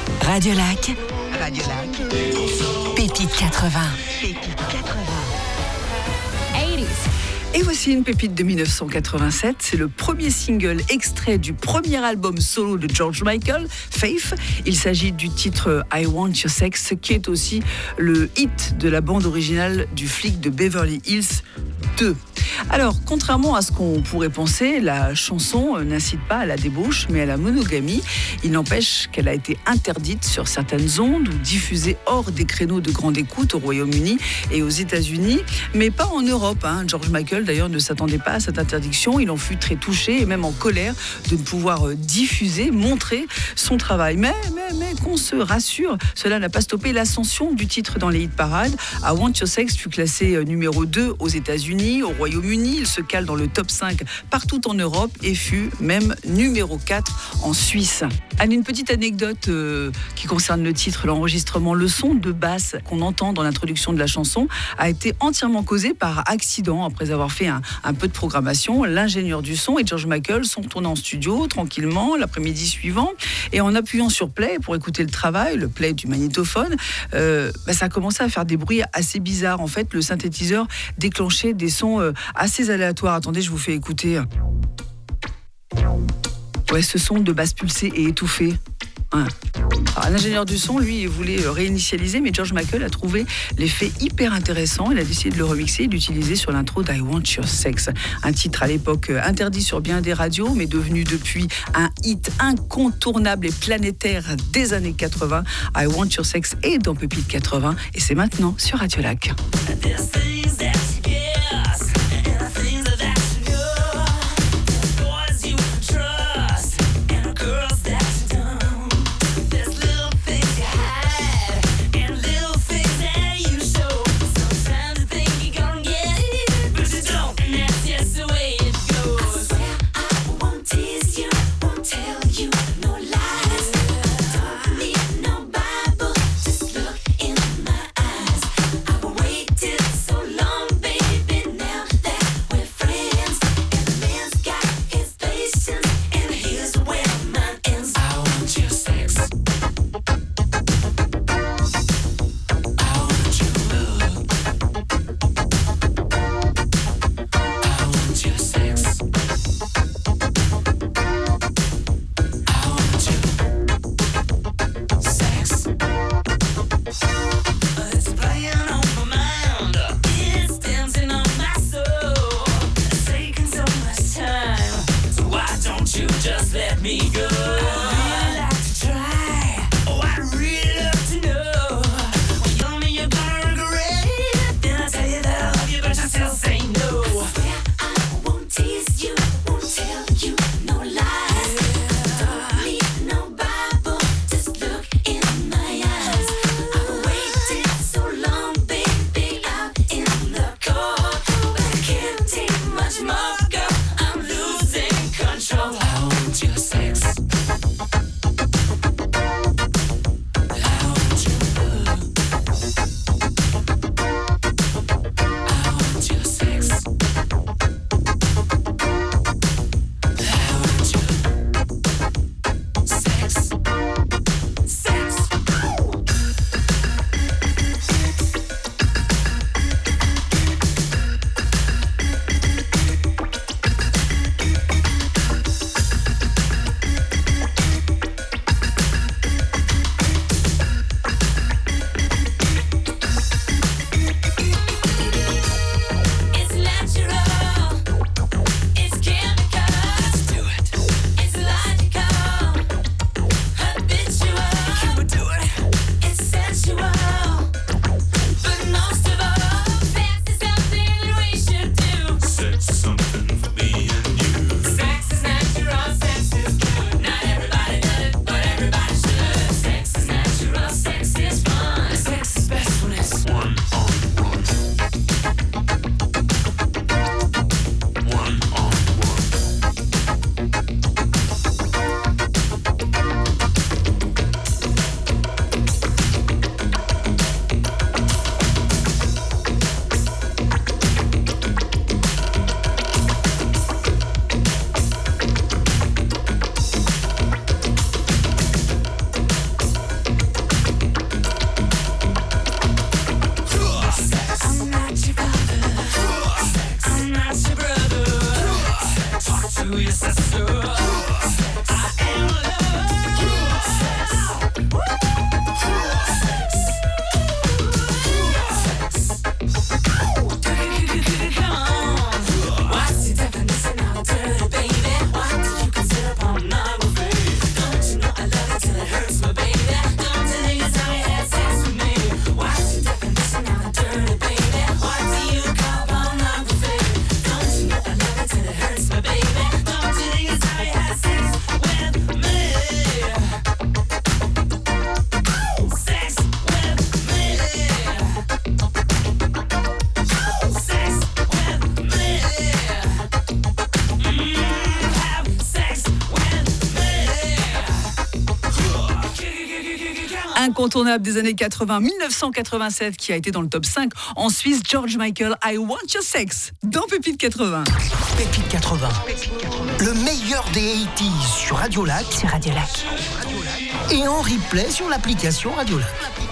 Radio Lac. Radio Lac. Pépite 80. Pépite 80. 80s. Et voici une pépite de 1987. C'est le premier single extrait du premier album solo de George Michael, Faith. Il s'agit du titre I Want Your Sex, qui est aussi le hit de la bande originale du flic de Beverly Hills 2. Alors, contrairement à ce qu'on pourrait penser, la chanson n'incite pas à la débauche, mais à la monogamie. Il n'empêche qu'elle a été interdite sur certaines ondes ou diffusée hors des créneaux de grande écoute au Royaume-Uni et aux États-Unis, mais pas en Europe. George Michael, d'ailleurs, ne s'attendait pas à cette interdiction. Il en fut très touché et même en colère de ne pouvoir diffuser, montrer son travail. Mais qu'on se rassure, cela n'a pas stoppé l'ascension du titre dans les hit parades. I Want Your Sex fut classé numéro 2 aux États-Unis, au Royaume-Uni. Il se cale dans le top 5 partout en Europe et fut même numéro 4 en Suisse. Anne, une petite anecdote qui concerne le titre, l'enregistrement. Le son de basse qu'on entend dans l'introduction de la chanson a été entièrement causé par accident. Après avoir fait un peu de programmation, l'ingénieur du son et George Michael sont retournés en studio tranquillement l'après-midi suivant, et en appuyant sur play pour écouter le travail, le play du magnétophone, ça a commencé à faire des bruits assez bizarres. En fait, le synthétiseur déclenchait des sons assez aléatoires. Attendez, je vous fais écouter. Ouais, ce son de basse pulsée et étouffé. Alors, l'ingénieur du son, lui, voulait réinitialiser, mais George Michael a trouvé l'effet hyper intéressant. Il a décidé de le remixer et d'utiliser sur l'intro d'I Want Your Sex. Un titre à l'époque interdit sur bien des radios, mais devenu depuis un hit incontournable et planétaire des années 80. I Want Your Sex est dans Pépite 80 et c'est maintenant sur Radio Lac. Waited so long, baby. Incontournable des années 80, 1987, qui a été dans le top 5 en Suisse, George Michael, I Want Your Sex, dans Pépite 80. Pépite 80. Le meilleur des 80s sur Radio Lac. Sur Radio Lac. Et en replay sur l'application Radio Lac.